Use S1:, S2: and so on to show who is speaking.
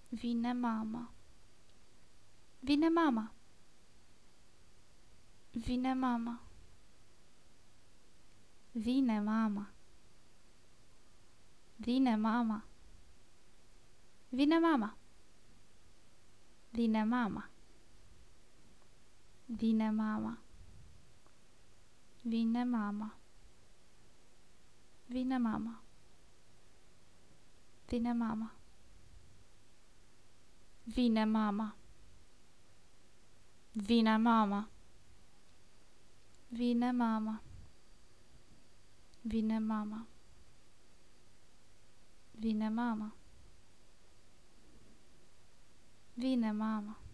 S1: Vine mama. Vine mama. Vine mama. Vine mama. Vine mama. Vine mama. Vine mama. Vine mama. Vine mama. Vine mama. Vine mama. Vine mama. Vine mama. Vine mama. Vine mama. Vine mama. Vine mama.